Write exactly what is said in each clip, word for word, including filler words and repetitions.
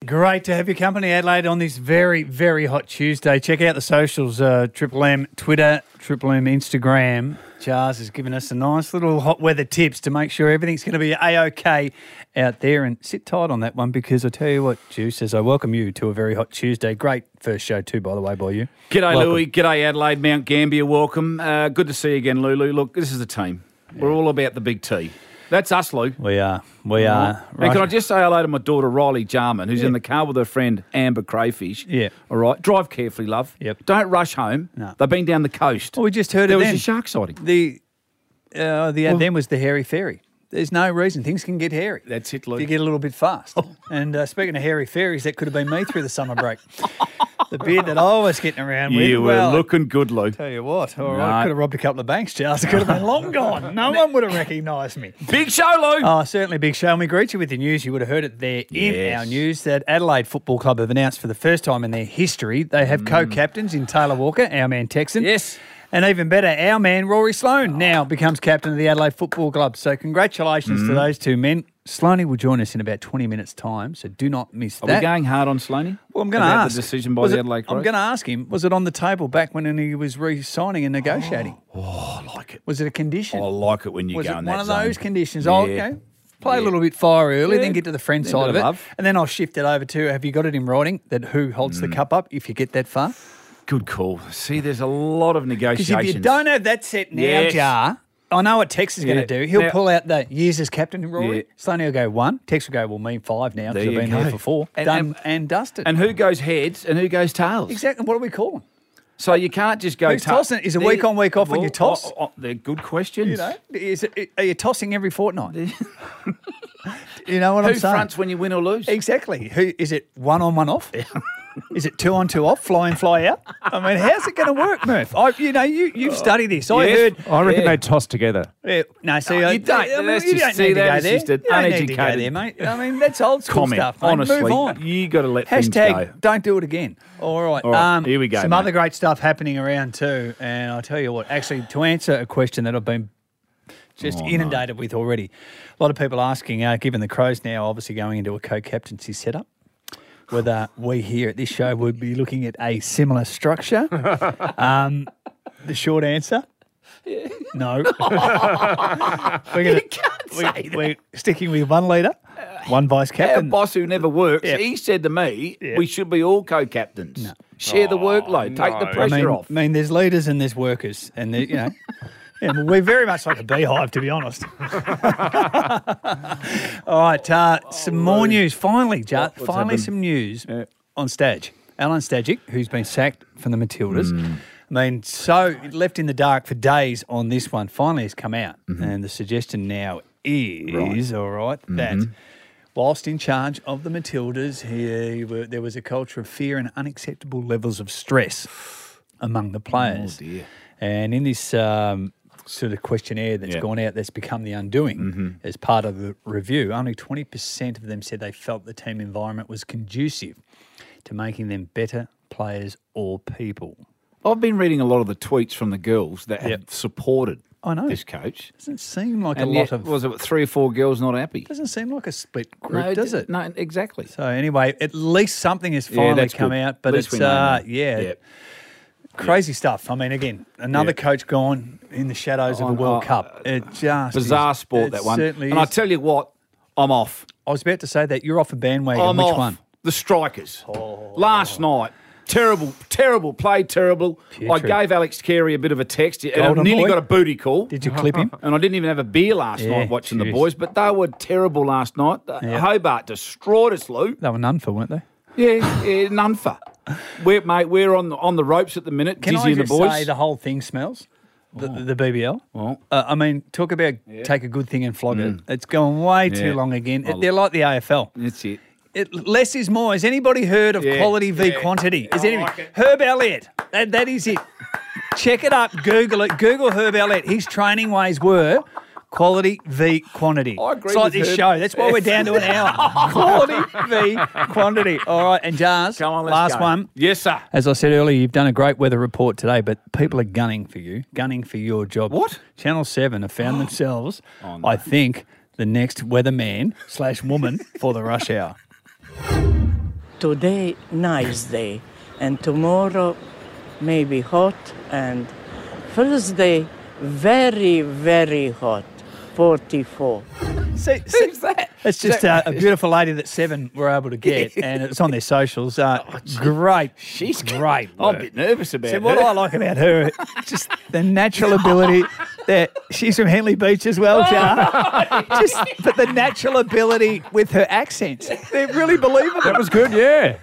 Great to have your company, Adelaide, on this very, very hot Tuesday. Check out the socials, uh, Triple M Twitter, Triple M Instagram. Jars has given us a nice little hot weather tips to make sure everything's going to be A-OK out there. And sit tight on that one because I tell you what, Juice, as I welcome you to a very hot Tuesday. Great first show too, by the way, by you. G'day, Welcome. Louis. G'day, Adelaide, Mount Gambier. Welcome. Uh, good to see you again, Lulu. Look, this is the team. Yeah. We're all about the big T. That's us, Lou. We are. We all are. Right. Right. And can I just say hello to my daughter, Riley Jarman, who's yeah. in the car with her friend, Amber Crayfish. Yeah. All right. Drive carefully, love. Yep. Don't rush home. No. They've been down the coast. Well, we just heard there it was then. a shark sighting. The, uh, the Well- then was the hairy fairy. There's no reason. Things can get hairy. That's it, Lou. If you get a little bit fast. and uh, speaking of hairy fairies, that could have been me through the summer break. The beard that I was getting around with. You were well, looking good, Lou. Tell you what, all No. right, could have robbed a couple of banks, Charles. It could have been long gone. No one would have recognised me. Big show, Lou. Oh, certainly big show. And we greet you with the news. You would have heard it there in Yes. our news that Adelaide Football Club have announced for the first time in their history they have co-captains in Taylor Walker, our man Texan. Yes. And even better, our man Rory Sloane now becomes captain of the Adelaide Football Club. So congratulations Mm. to those two men. Sloaney will join us in about twenty minutes' time, so do not miss Are that. we going hard on Sloaney? Well, I'm going to About ask. the decision by was the it- Adelaide I'm Crows? going to ask him, was it on the table back when he was re-signing and negotiating? Oh, I like it. Was it a condition? I like it when you was go it in one that of zone. those conditions? Oh, Yeah. okay. Play a Yeah. little bit fire early, Yeah. then get to the friend Then side bit of of it. love. And then I'll shift it over to, have you got it in writing that who holds Mm. the cup up if you get that far? Good call. See, there's a lot of Because negotiations. if you don't have that set now, Yes. Jar, I know what Tex is going Yeah. to do. He'll Now- pull out the years as captain, Rory. Yeah. Sloaney will go one. Tex will go, well, me five now because There I've you been go. there for four. And- Done and- and, dusted. And who goes heads and who goes tails? exactly. What are we calling? So you can't just go. Who's tossing? Is it They- week on, week off when you Well, toss? oh, oh, they're good questions. You know, is it, are you tossing every fortnight? You know what Who I'm saying? fronts when you win or lose? Exactly. Who is it? One on, one off? Is it two on, two off? Fly in, fly out? I mean, how's it going to work, Murph? I, you know, you you've studied this. I Yes. heard. I reckon Yeah. they toss together. Yeah, no, see, No, I- you don't. I mean, That's you just- don't see, need to that go is there. just an You don't need to go uneducated there, mate. I mean, that's old school Comment. stuff. Mate. Honestly, Move on. you got to let things Hashtag go. don't do it again. All right. All right, here we go, Some mate. other great stuff happening around too. And I'll tell you what, actually, to answer a question that I've been just Oh, no. inundated with already, a lot of people asking, uh, given the Crows now obviously going into a co-captaincy setup, whether we here at this show would be looking at a similar structure. um, the short answer, no. we're gonna, we, we're sticking with one leader, one vice Our captain. boss who never works, Yeah. he said to me, Yeah. we should be all co-captains. Share the workload. Take the no. pressure I mean, off. I mean, there's leaders and there's workers, and there- you know, yeah, well, we're very much like a beehive, to be honest. All right, uh, some more news. Finally, Jar, what's finally happened? some news Yeah. on stage. Alan Stajic, who's been sacked from the Matildas. Mm. I mean, so left in the dark for days on this one. Finally, has come out, Mm-hmm. and the suggestion now is all right that. Whilst in charge of the Matildas, he, were, there was a culture of fear and unacceptable levels of stress among the players. Oh, dear. And in this um, sort of questionnaire that's Yeah. gone out, that's become the undoing Mm-hmm. as part of the review, only twenty percent of them said they felt the team environment was conducive to making them better players or people. I've been reading a lot of the tweets from the girls that have Yep. supported I know. this coach. Doesn't seem like And a lot yet, of. was it three or four girls not happy? Doesn't seem like a split group, No, does d- it? No, exactly. So anyway, at least something has Yeah, finally that's come good. out, but At least it's we know uh, now. yeah, Yeah. crazy stuff. I mean, again, another Yeah. coach gone in the shadows of Oh, the World oh, Cup. It just Bizarre is- sport, it that one. Certainly and I is. tell you what, I'm off. I was about to say that you're off a bandwagon. I'm Which off. one? The Strikers. Last night. Terrible, terrible, played terrible. I Putrid. gave Alex Carey a bit of a text, and I Golden nearly boy? got a booty call. Did you clip him? And I didn't even have a beer last Yeah, night watching the jeez. boys, but they were terrible last night. Yeah. Hobart destroyed us, Lou. They were none for, weren't they? Yeah, yeah, none for. We're, mate, we're on the, on the ropes at the minute. Can Dizzy I and the just boys. say the whole thing smells? The, the B B L. Oh. Uh, I mean, talk about take a good thing and flog it. It's going way too Mm. Yeah. long again. I'll- They're like the A F L. That's it. It, less is more. Has anybody heard of Yeah, quality v yeah. quantity? Has I anybody? like it. Herb Elliott. That, that is it. Check it up. Google it. Google Herb Elliott. His training ways were quality v quantity. I agree It's like with this Herb. show. That's why we're down to an hour. Quality v quantity. All right. And Jars, Come on, let's last go. one. Yes, sir. As I said earlier, you've done a great weather report today, but people are gunning for you, gunning for your job. What? Channel seven have found themselves, Oh, no. I think, the next weatherman slash woman for the rush hour. today nice day, and tomorrow maybe hot, and Thursday very, very hot, forty-four. See, see, Who's that? it's just uh, a beautiful lady that Seven were able to get, and it's on their socials. Uh, great. She's great. I'm a work. bit nervous about See, her. what I like about her, just the natural ability that she's from Henley Beach as well, Jar. Just, but the natural ability with her accents, they're really believable. That was good, yeah.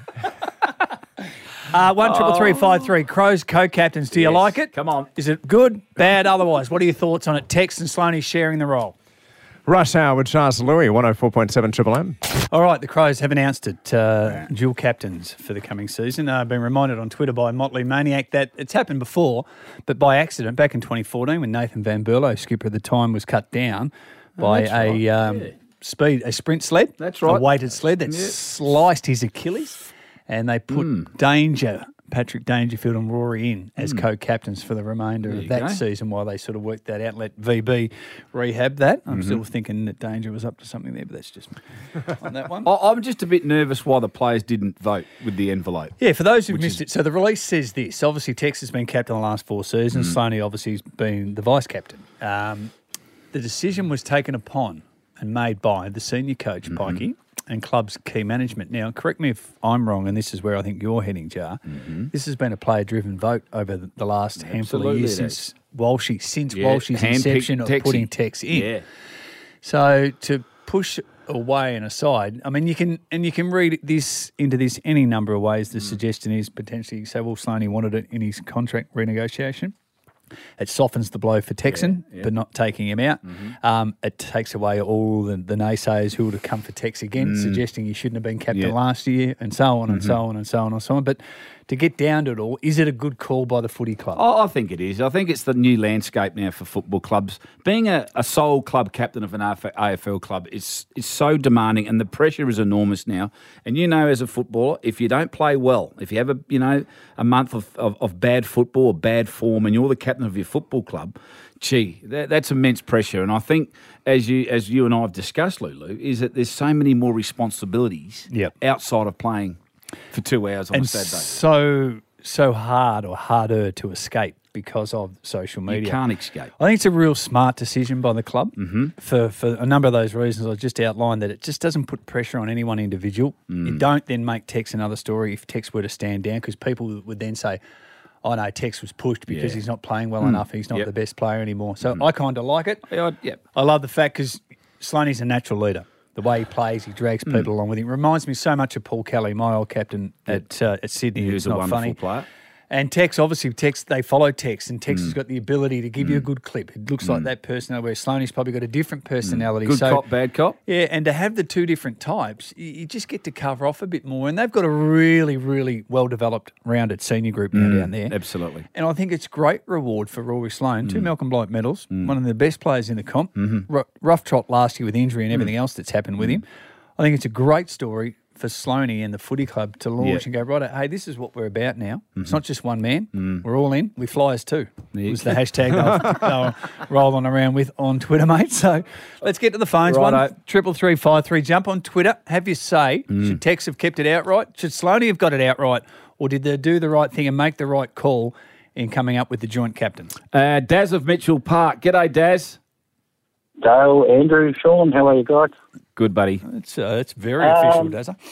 Uh, one triple three five three. Crows co-captains. Do you Yes. like it? Come on. Is it good, bad, otherwise? What are your thoughts on it? Tex and Sloaney sharing the role. Rush Hour with Charles and Louis, one oh four point seven Triple M. All right, the Crows have announced it. Uh, dual captains for the coming season. I've been reminded on Twitter by Motley Maniac that it's happened before, but by accident back in twenty fourteen when Nathan Van Berlo, skipper at the time, was cut down by that's a right, um, yeah. speed, a sprint sled. That's right. A weighted sled that Yeah. sliced his Achilles, and they put Mm. Danger. Patrick Dangerfield and Rory in as co-captains for the remainder There of you that go. season while they sort of worked that out and let V B rehab that. I'm Mm-hmm. still thinking that Danger was up to something there, but that's just me on that one. I- I'm just a bit nervous why the players didn't vote with the envelope. Yeah, for those who've Which missed is- it, so the release says this. Obviously, Tex has been captain the last four seasons. Mm. Sloaney obviously has been the vice captain. Um, the decision was taken upon and made by the senior coach, Mm-hmm. Pikey, and club's key management. Now, correct me if I'm wrong, and this is where I think you're heading, Jar. This has been a player-driven vote over the, the last handful of Mm-hmm. Absolutely years it since Walshy, since Yeah, Walshy's handpicked inception of Texie. putting Tex in. Yeah. So to push away and aside, I mean, you can and you can read this into this any number of ways. The Mm. suggestion is potentially say, well, Sloaney wanted it in his contract renegotiation. It softens the blow for Texan, Yeah, yeah. but not taking him out. Um, it takes away all the, the naysayers who would have come for Tex again, suggesting he shouldn't have been captain Yeah. last year, and so on and so on and so on and so on. But to get down to it all, is it a good call by the footy club? I I think it is. I think it's the new landscape now for football clubs. Being a, a sole club captain of an A F L club is is so demanding, and the pressure is enormous now. And you know, as a footballer, if you don't play well, if you have a you know a month of, of, of bad football or bad form, and you're the captain of your football club, gee, that, that's immense pressure. And I think, as you as you and I have discussed, Lulu, is that there's so many more responsibilities Yep. outside of playing for two hours on and a Saturday. so so hard or harder to escape because of social media. You can't escape. I think it's a real smart decision by the club mm-hmm. for, for a number of those reasons I just outlined, that it just doesn't put pressure on any one individual. Mm. You don't then make Tex another story if Tex were to stand down, because people would then say, oh no, Tex was pushed because Yeah. Mm. he's not playing well enough, he's not Yep. the best player anymore. So I kind of like it. Yeah, I- yep. I love the fact because Sloaney's a natural leader. The way he plays, he drags Mm. people along with him. Reminds me so much of Paul Kelly, my old captain at uh, at Sydney. He It's was a not wonderful funny. player. And Tex, obviously, Tex, they follow Tex, and Tex Mm. has got the ability to give you a good clip. It looks like that personality, where Sloaney's probably got a different personality. Good so, cop, bad cop. Yeah, and to have the two different types, you, you just get to cover off a bit more. And they've got a really, really well-developed, rounded senior group now down there. Absolutely. And I think it's great reward for Rory Sloane. Two Malcolm Blight medals, one of the best players in the comp. R- rough trot last year with injury and everything else that's happened with him. I think it's a great story for Sloaney and the footy club to launch Yeah. and go, right, hey, this is what we're about now. It's not just one man. We're all in. We flyers too. Yeah. Was the hashtag they were, they were rolling around with on Twitter, mate. So let's get to the phones. One Righto. triple three five three. Jump on Twitter. Have your say. Should Tex have kept it outright? Should Sloaney have got it outright? Or did they do the right thing and make the right call in coming up with the joint captains? Uh, Daz of Mitchell Park. G'day, Daz. Dale, Andrew, Sean, how are you guys? Good, buddy. It's uh, it's very official, Um, Dazza.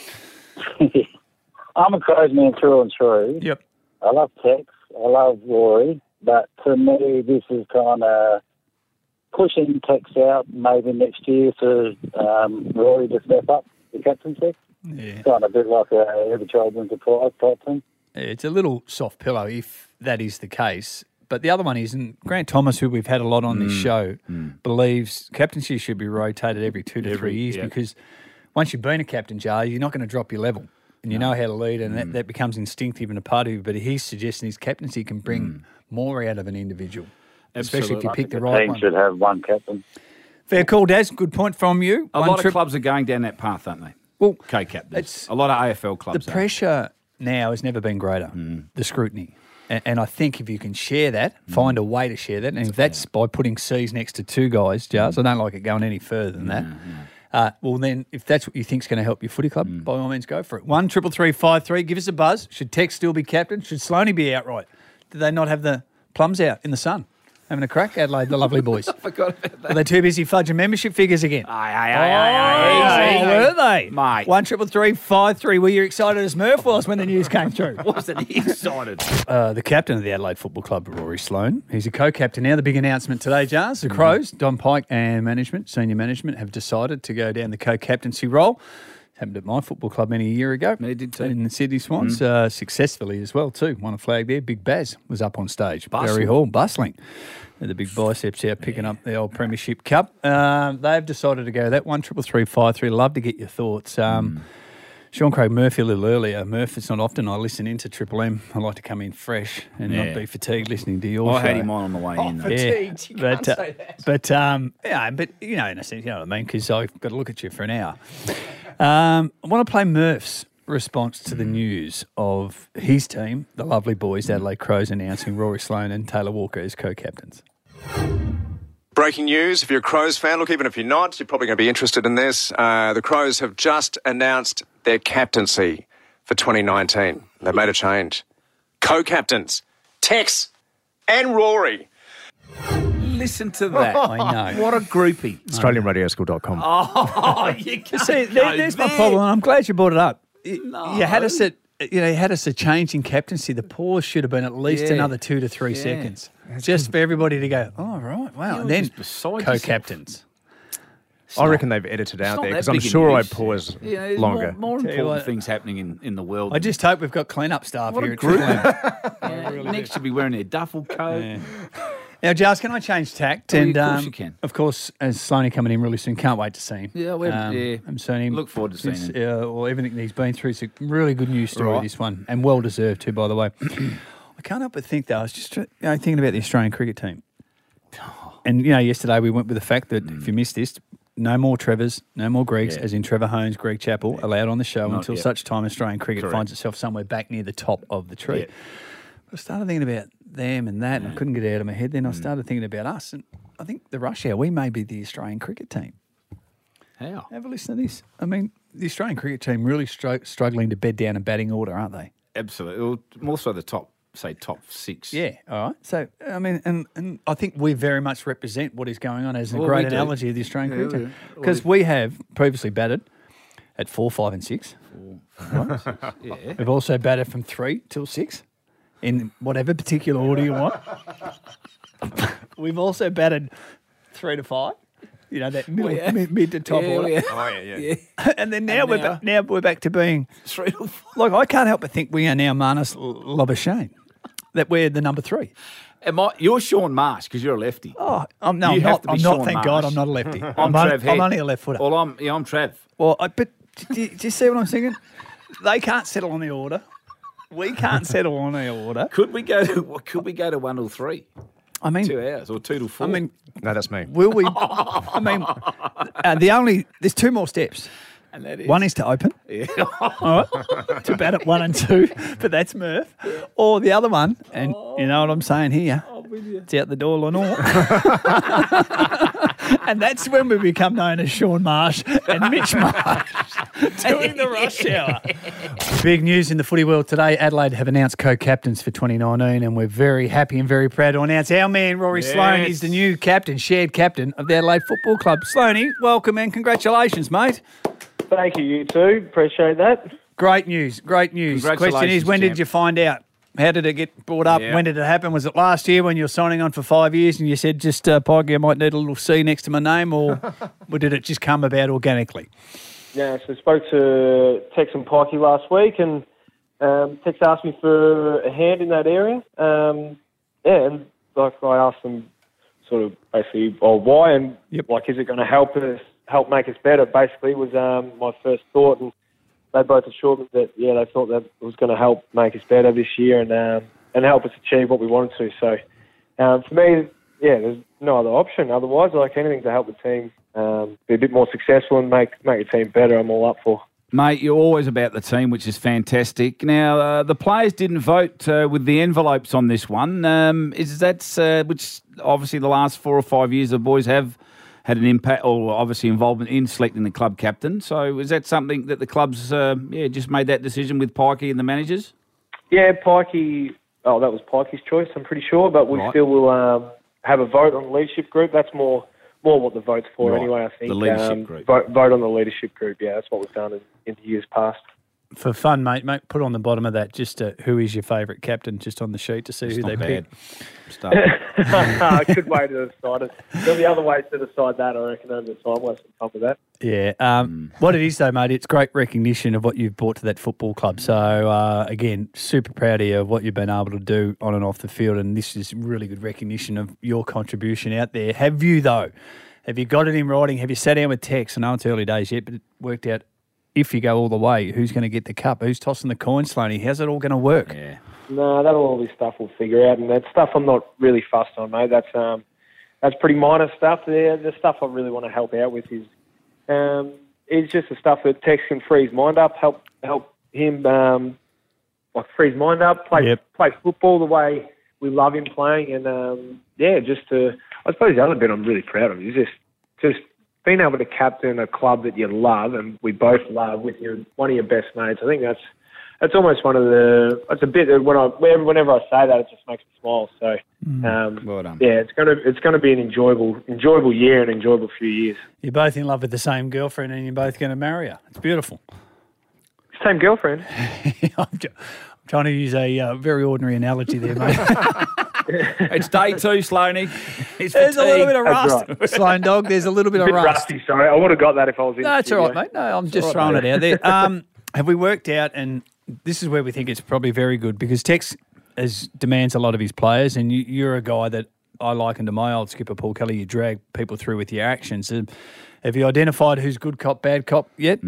I'm a Crows man through and through. Yep. I love Tex, I love Rory, but to me this is kind of pushing Tex out maybe next year for um, Rory to step up the captaincy. Yeah. Kind of a bit like a every child wins a prize type thing. It's a little soft pillow if that is the case. But the other one isn't. Grant Thomas, who we've had a lot on this show, believes captaincy should be rotated every two to Every- three years yeah. because once you've been a captain, Jar, you're not going to drop your level. And you know how to lead, and that, that becomes instinctive and a part of you. But he's suggesting his captaincy can bring more out of an individual, especially if you Absolutely. pick the The right team one. should have one captain. Fair call, Daz. Good point from you. A One lot trip- of clubs are going down that path, aren't they? Well, Co-captains. it's- A lot of A F L clubs the are. pressure now has never been greater, the scrutiny. And, and I think if you can share that, find a way to share that, and if that's by putting C's next to two guys, Jars, I don't like it going any further than that. Uh, well, then, if that's what you think's going to help your footy club, mm. by all means, go for it. One triple three five three. Give us a buzz. Should Tex still be captain? Should Sloaney be outright? Did they not have the plums out in the sun? Having a crack, Adelaide, the lovely boys. I forgot about that. Are they too busy fudging membership figures again? Aye, aye, aye, aye, aye. Oh, were they? Mate. One triple three five three. Were you excited as Murph was when the news came through? Wasn't he excited? Uh, the captain of the Adelaide Football Club, Rory Sloane. He's a co-captain now. The big announcement today, Jars. The Crows, Don Pike and management, senior management, have decided to go down the co-captaincy role. Happened at my football club many a year ago. Yeah, did too. In the Sydney Swans, Mm. uh, successfully as well too. Won a flag there. Big Baz was up on stage. Bustling. Barry Hall, bustling. The big biceps out picking up the old Premiership Cup. Um, they've decided to go that one triple three five three. Love to get your thoughts. Um, Mm. Sean Craig Murphy a little earlier. Murph, it's not often I listen into Triple M. I like to come in fresh and Yeah. not be fatigued listening to your I show. had him on on the way in. Though. Yeah, but, uh, but um, yeah, but you know, in a sense, you know what I mean, because I've got to look at you for an hour. Um, I want to play Murph's response to the news of his team, the lovely boys, the Adelaide Crows, announcing Rory Sloane and Taylor Walker as co-captains. Breaking news, if you're a Crows fan, look, even if you're not, you're probably going to be interested in this. Uh, the Crows have just announced their captaincy for twenty nineteen. They've made a change. Co-captains, Tex and Rory. Listen to that. I know. What a groupie. Australian Radio School dot com. Oh, you can't See, go there, there's my there. problem. I'm glad you brought it up. You, No. you had us at, you know, you had us a change in captaincy. The pause should have been at least Yeah. another two to three Yeah. seconds, just for everybody to go. Oh, right, wow. You And were then just beside co-captains. I reckon they've edited out not there that because I'm big a sure I news. paused Yeah, there's longer. More, more Tell you important what. things happening in, in the world. I just hope we've got clean-up staff What here a at Triple group. M. Yeah, next should be wearing their duffel coat. Yeah. Now, Giles, can I change tact? Oh, and of course um, you can. Of course, as Sloaney coming in really soon, can't wait to see him. Yeah, we're- yeah. I'm seeing him. Look forward to seeing It's, him. Uh, well, everything that he's been through. It's a really good news story, Right. this one, and well deserved too, by the way. I can't help but think, though, I was just you know, thinking about the Australian cricket team. And, you know, yesterday we went with the fact that, if you missed this, no more Trevors, no more Gregs, Yeah. as in Trevor Holmes, Greg Chappell, allowed on the show Not until yet. such time Australian cricket Correct. finds itself somewhere back near the top of the tree. Yeah. I started thinking about them and that, and I couldn't get it out of my head. Then I started thinking about us, and I think the rush hour, we may be the Australian cricket team. How? Have a listen to this. I mean, the Australian cricket team really stro- struggling to bed down a batting order, aren't they? Absolutely. Well, more so the top, say, top six. Yeah, all right. So, I mean, and, and I think we very much represent what is going on as a Well, great we do. analogy of the Australian Yeah, cricket we team. do. Because we have previously batted at four, five and six. Yeah. We've also batted from three till six in whatever particular order you want. We've also batted three to five. You know, that middle, yeah. mid, mid to top Yeah, order. yeah. Oh, yeah, yeah. Yeah. And then now, And we're now- ba- now we're back to being Three to four. like I can't help but think we are now Marnus Labuschagne, that we're the number three. Am I, you're Sean Marsh because you're a lefty. Oh, I'm, no, You I'm have not. to be I'm not. Sean Thank God, Marsh. I'm not a lefty. I'm, I'm, Trev Head. I'm only a left footer. Well, I'm, yeah, I'm Trev. Well, I, but do you, do you see what I'm thinking? They can't settle on the order. We can't settle on the order. Could we go to what could we go to one till three? I mean, Two hours or two till four? I mean, No, that's me. will we? I mean, uh, the only there's two more steps. and that is One is to open, yeah. all right, to bat at one and two, but that's Murph. Or the other one, and you know what I'm saying here, it's out the door, Lenore. And that's when we become known as Sean Marsh and Mitch Marsh doing the rush hour. Big news in the footy world today. Adelaide have announced co-captains for twenty nineteen, and we're very happy and very proud to announce our man, Rory Yes. Sloane. He's the new captain, shared captain of the Adelaide Football Club. Sloaney, welcome and congratulations, mate. Thank you, you too. Appreciate that. Great news, great news. Question is, Congratulations, when did champ. you find out? How did it get brought up? Yeah. When did it happen? Was it last year when you were signing on for five years and you said, just, uh, Poggy, I might need a little C next to my name, or, or did it just come about organically? Yeah, so I spoke to Tex and Pikey last week, and um, Tex asked me for a hand in that area. Um, yeah, and like I asked them sort of basically, oh, why, and Yep. like, is it going to help us, help make us better, basically, was um, my first thought. And they both assured me that, yeah, they thought that it was going to help make us better this year and um, and help us achieve what we wanted to. So um, for me, yeah, there's no other option. Otherwise, like anything to help the team um, be a bit more successful and make, make the team better, I'm all up for. Mate, you're always about the team, which is fantastic. Now, uh, the players didn't vote uh, with the envelopes on this one. Um, is that uh, which obviously the last four or five years the boys have had an impact or obviously involvement in selecting the club captain. So is that something that the clubs, uh, yeah, just made that decision with Pikey and the managers? Yeah, Pikey. Oh, that was Pikey's choice, I'm pretty sure. But we Right. still will um, have a vote on the leadership group. That's more more what the vote's for Right. anyway, I think. The leadership um, group. Vote, vote on the leadership group, yeah. That's what we've done in, in years past. For fun, mate, mate, put on the bottom of that just uh, who is your favourite captain, just on the sheet to see It's who not they bad pick. stuff. Good way to decide it. There'll be other ways to decide that, I reckon, over the time. We'll have some fun with that. Yeah. Um, What it is, though, mate, it's great recognition of what you've brought to that football club. So, uh, again, super proud of you of what you've been able to do on and off the field, and this is really good recognition of your contribution out there. Have you, though, have you got it in writing? Have you sat down with Tex? I know it's early days yet, but it worked out, if you go all the way, who's going to get the cup? Who's tossing the coin, Sloaney? How's it all going to work? Yeah. No, that'll all be stuff we'll figure out, and that stuff I'm not really fussed on, mate. That's um, that's pretty minor stuff. The the stuff I really want to help out with is um, is just the stuff that Tex can free his mind up, help help him um, like free his mind up, play Yep. play football the way we love him playing, and um, yeah, just to I suppose the other bit I'm really proud of is just just being able to captain a club that you love and we both love with your one of your best mates. I think that's that's almost one of the. It's a bit that when I whenever I say that, it just makes me smile. So um, Well done. yeah, it's gonna it's gonna be an enjoyable enjoyable year and enjoyable few years. You're both in love with the same girlfriend and you're both going to marry her. It's beautiful. Same girlfriend. I'm, ju- I'm trying to use a uh, very ordinary analogy there, mate. It's day two, Sloaney. It's There's a little bit of That's rust. Sloan dog, there's a little bit A of bit rust. rusty, sorry. I would have got that if I was in. No, it's all studio. right, mate. No, I'm just all throwing right, it out there. Um, have we worked out, and this is where we think it's probably very good, because Tex has, demands a lot of his players, and you, you're a guy that I liken to my old skipper, Paul Kelly. You drag people through with your actions. Um, Have you identified who's good cop, bad cop yet?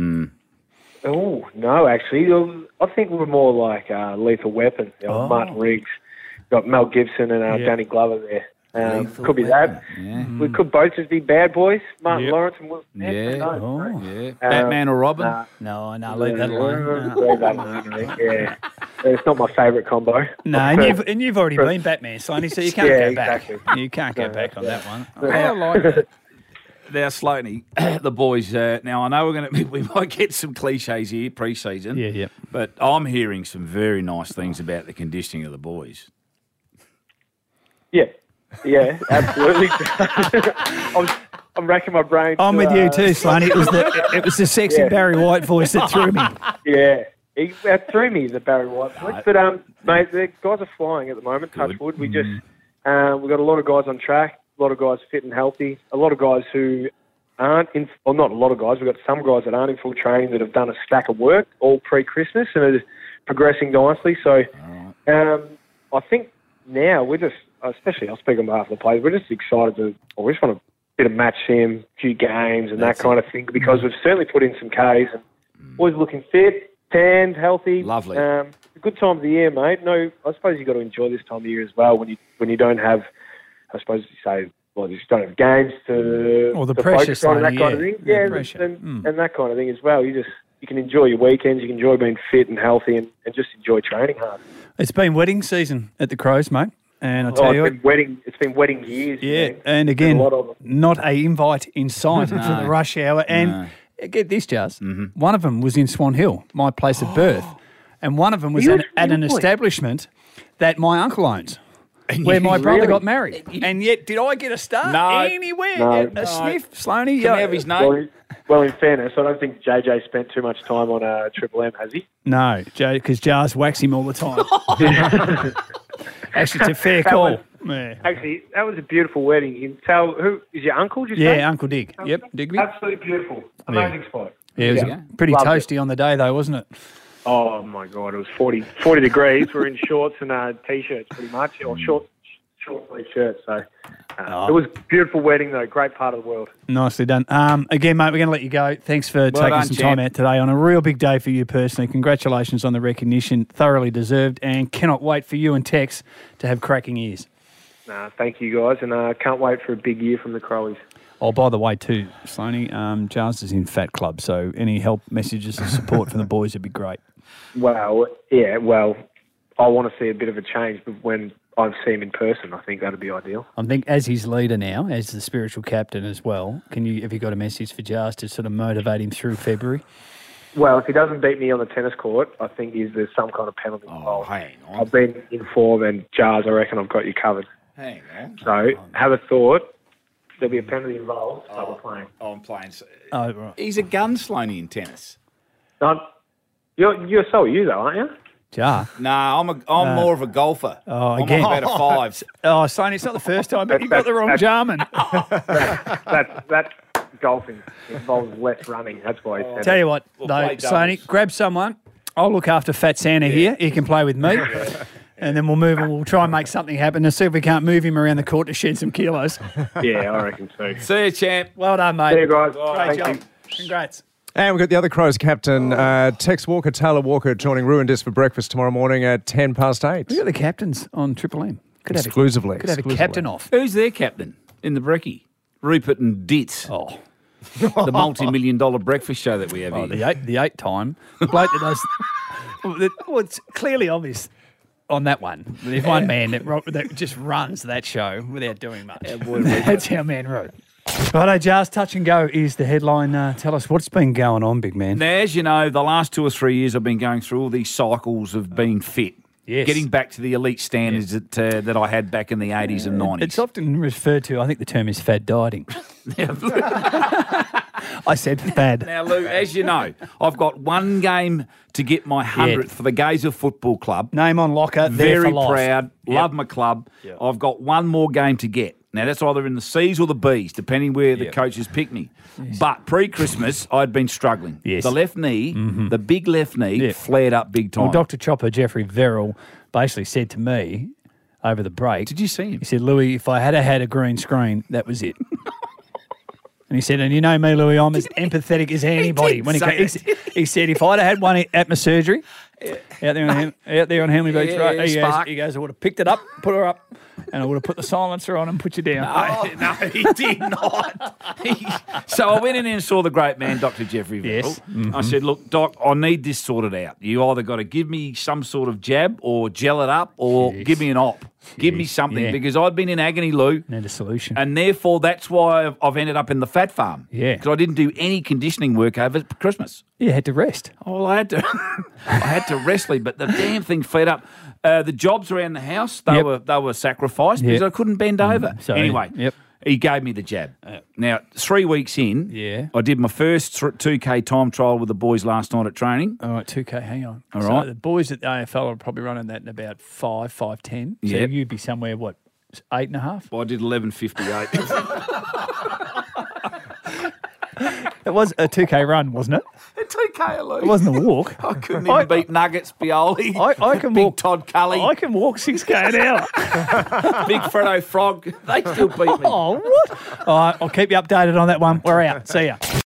Oh no, actually, I think we're more like uh, Lethal Weapon. You know, Oh. Martin Riggs, got Mel Gibson and uh, Yeah. Danny Glover there. Um, Lethal could be Weapon, that. yeah. We could both just be bad boys. Martin Yep. Lawrence and Will Smith. Yeah. Who knows, Oh. mate? Yeah. Batman or Robin? Nah. No, no, leave that alone. No, Leave that alone, I think, yeah. It's not my favourite combo. no and, you've, and you've already been Batman, Sonny, so you can't Yeah, go back. exactly. You can't go No, back on yeah. that one. Oh, I like that. Now, Sloaney, the boys. Uh, now, I know we're going to we might get some cliches here pre-season. Yeah, yeah. But I'm hearing some very nice things about the conditioning of the boys. Yeah, yeah, absolutely. I'm, I'm racking my brain. I'm to, with you uh, too, Slunny. It was the it was the sexy Yeah. Barry White voice that threw me. Yeah, he that threw me, the Barry White voice. But um, mate, the guys are flying at the moment. Touch Good. wood. We just uh, we've got a lot of guys on track. A lot of guys fit and healthy. A lot of guys who aren't in, well, not a lot of guys. We've got some guys that aren't in full training that have done a stack of work all pre-Christmas and are progressing nicely. So um, I think now we're just, especially I'll speak on behalf of the players, we're just excited to, or we just want a bit of match sim, a few games and That's that kind of thing, because we've certainly put in some Ks and always looking fit, tanned, healthy. Lovely. Um, it's a good time of the year, mate. No, I suppose you've got to enjoy this time of year as well when you when you don't have, I suppose you say, well, you just don't have games to, Or the to pressure focus on and that side, kind of yeah. thing. Yeah, Yeah, and, pressure. and, Mm. and that kind of thing as well. You just you can enjoy your weekends, you can enjoy being fit and healthy, and, and just enjoy training hard. It's been wedding season at the Crows, mate. And I tell Oh, you it's what, been wedding. It's been wedding years. yeah, man. and There's again, a lot of them. not a invite in sight for the rush hour. And get this, Jazz, Mm-hmm. one of them was in Swan Hill, my place of birth, and one of them was You at, at at an Swan Hill? establishment that my uncle owns. Where my brother Really? got married. And yet, did I get a start No. anywhere? No. A No. sniff, Sloaney? Can Yeah. I have his Well, name? in, well, in fairness, I don't think J J spent too much time on uh, Triple M, has he? No, because Jars wax him all the time. Actually, it's a fair That call. was- Yeah, Actually, that was a beautiful wedding. You can tell who is your uncle? Just yeah Uncle Dig. Yep, Digby. absolutely beautiful, amazing spot. Yeah, it was Yeah. pretty Loved it. toasty on the day, though, wasn't it? Oh my god, it was forty, forty degrees. We're in shorts and uh, t-shirts, pretty much, or short, short sleeve shirts. So uh, Oh. it was a beautiful wedding, though. Great part of the world. Nicely done. Um, again, mate, we're going to let you go. Thanks for taking done, some champ. time out today on a real big day for you personally. Congratulations on the recognition. Thoroughly deserved, and cannot wait for you and Tex to have cracking ears. Nah, thank you guys, and uh, can't wait for a big year from the Crowies. Oh, by the way, too, Sloaney, um, Jars is in Fat Club, so any help, messages, and support from the boys would be great. Well, yeah, well, I want to see a bit of a change, but when I see him in person. I think that'd be ideal. I think as his leader now, as the spiritual captain as well, can you have you got a message for Jars to sort of motivate him through February? Well, if he doesn't beat me on the tennis court, I think is there's some kind of penalty Oh, involved. hang on. I've been in form, and Jars, I reckon I've got you covered. Hang on. So have a thought. There'll be a penalty involved. So we're playing. Oh, I'm playing. Oh, right. He's a gun Sloaney in tennis. No, you're you're so are you though, aren't you? Jar. No, I'm a, I'm more of a golfer. Oh, I'm again. about a five. Oh, Sonny, it's not the first time, but you got the wrong Jarman. That that golfing involves less running. That's why he said Tell it. you what, We'll though, play Sonny, doubles. grab someone. I'll look after Fat Santa here. He can play with me. And then we'll move and we'll try and make something happen and see if we can't move him around the court to shed some kilos. Yeah, I reckon so. See you, champ. Well done, mate. See you guys. Great Thank job. you. Congrats. And we've got the other Crows captain, uh, Tex Walker, Taylor Walker, joining Ruindis for breakfast tomorrow morning at ten past eight. We got the captains on Triple M. Could have a- Exclusively. Could have a exclusively. captain off. Who's their captain in the brekkie? Rupert and Ditz, Oh, the multi-million dollar breakfast show that we have oh here. the eight, the eight time. The bloke that does. Well, the- well, it's clearly obvious on that one. There's one man that, ro- that just runs that show without doing much. That's our man, Rod. Righto, Jars, touch and go is the headline. Uh, tell us what's been going on, big man. Now, as you know, the last two or three years I've been going through all these cycles of being fit. Yes. Getting back to the elite standards that uh, that I had back in the eighties and nineties. It's often referred to, I think the term is fad dieting. I said fad. Now, Lou, as you know, I've got one game to get my hundredth Yeah. for the Gazer Football Club. Name on locker, there Very for life. proud. Yep. Love my club. Yep. I've got one more game to get. Now, that's either in the C's or the B's, depending where the Yep. coaches pick me. But pre-Christmas, I'd been struggling. Yes. The left knee, the big left knee, Yep. flared up big time. Well, Doctor Chopper, Jeffrey Verrill, basically said to me over the break. Did you see him? He said, Louis, if I had a had a green screen, that was it. And he said, and you know me, Louis, I'm as empathetic as anybody. did When he, say ca- he, that, s- he said, if I'd have had one at my surgery, out there on Ham- out there on Hamley Beach, Yeah, right? yeah, He goes, Spark. he goes, I would have picked it up, put her up, and I would have put the silencer on and put you down. Oh, no, he did not. He- so I went in and saw the great man, Doctor Jeffrey Verrill. Yes. Mm-hmm. I said, look, Doc, I need this sorted out. You either got to give me some sort of jab or gel it up or Yes. give me an op. Give me Yes. something Yeah. because I'd been in agony, Lou. Need a solution. And therefore, that's why I've, I've ended up in the fat farm. Yeah. Because I didn't do any conditioning work over Christmas. You had to rest. Oh, well, I had to, I had to wrestle, but the damn thing fed up. Uh, the jobs around the house, they Yep. were they were sacrificed because Yep. I couldn't bend over. So, anyway, yep. he gave me the jab. Now, three weeks in, Yeah. I did my first th- two K time trial with the boys last night at training. All right, two K, hang on. All so right. the boys at the A F L are probably running that in about five, five ten. So Yep. you'd be somewhere, what, eight and a half? I did eleven fifty-eight. It was a two K run, wasn't it? two K alone. It wasn't a walk. I couldn't even beat Nuggets, Bioli, I, I can Big walk. Todd Cully, I can walk six K an hour. Big Fredo Frog. They still beat me. Oh, what? All right, I'll keep you updated on that one. We're out. See ya.